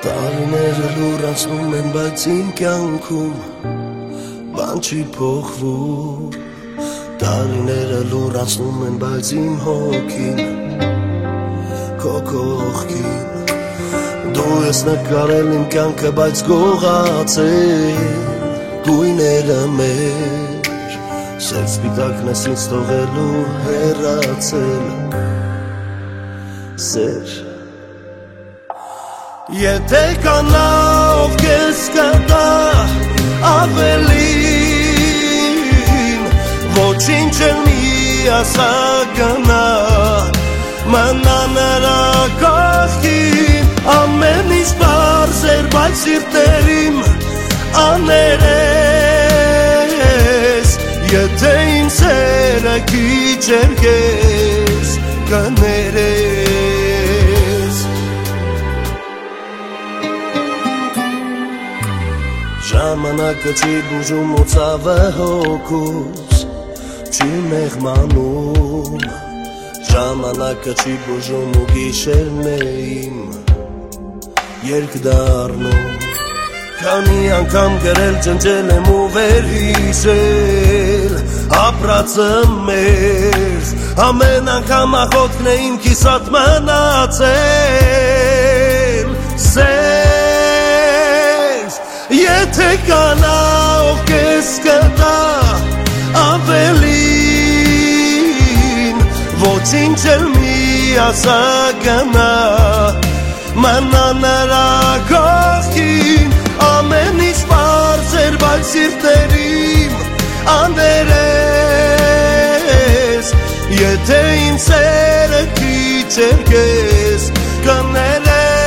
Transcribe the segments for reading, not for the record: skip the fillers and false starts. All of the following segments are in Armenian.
Տարիները լուր անցնում են, բայց իմ կյանքում բան չի փոխվում Տարիները լուր անցնում են, բայց իմ հոգին քո կողքին Դու ես նկարել իմ կյանքը, բայց գողացել գույները մեր Սև սպիտակն ես ինձ թողելու հեռացել Սեր Եթե կանա ով քեզ կտա ավելին Ոչինչ էլ մի ասա գնա Մնա նրա կողքին Ամեն ինչ պարզ էր, բայց սիրտերիմ աներես Եթե իմ սերը քիչ էր քեզ կներես Ժամանակը չի բուժում ու ցավը հոգուս չի մեղմանում Ժամանակը չի բուժում ու գիշերն է իմ երկ դառնում Քանի անգամ գրել ջնջել եմ ու վերհիշել ապրածը մեզ Ամեն անգամ աղոթքն է իմ կիսատ մնացել Սեր Եթե կանա ով քեզ կտա ավելին Ոչինչ էլ մի ասա գնա Մնա նրա կողքին Ամեն ինչ պարզ էր, բայց սիրտերիմ աներես Եթե իմ սերը քիչ էր քեզ կներես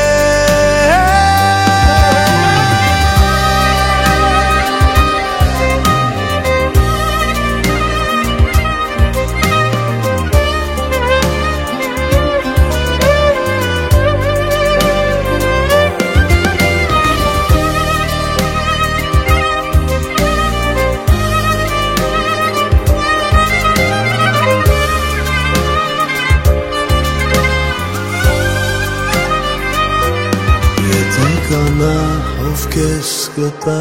Կանա ով քեզ կտա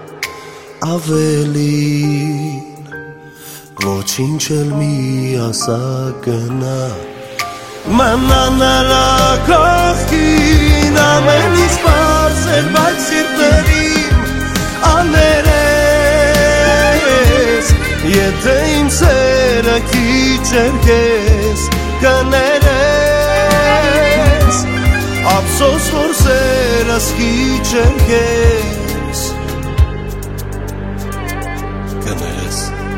ավելին Ոչինչ էլ մի ասա գնա Մնա նրա կողքին Ամեն ինչ պարզ էր, բայց սիրտերիմ աներես Եթե իմ սերը քիչ էր քեզ կներես Ափսոս որ սերս քիչ էր քեզ կներես